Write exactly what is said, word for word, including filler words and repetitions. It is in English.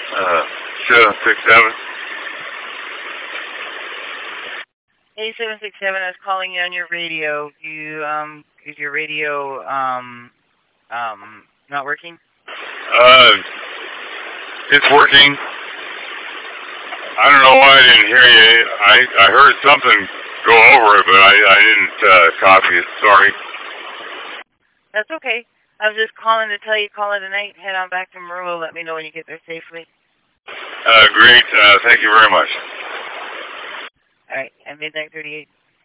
Uh, seven six seven. Hey, seven six seven, I was calling you on your radio. You, um, is your radio, um, um, not working? Uh, it's working. I don't know why I didn't hear you. I, I heard something go over it, but I, I didn't uh, copy it. Sorry. That's okay. I was just calling to tell you call it a night. Head on back to Maroa. Let me know when you get there safely. Uh, great. Uh, thank you very much. All right. At midnight thirty-eight.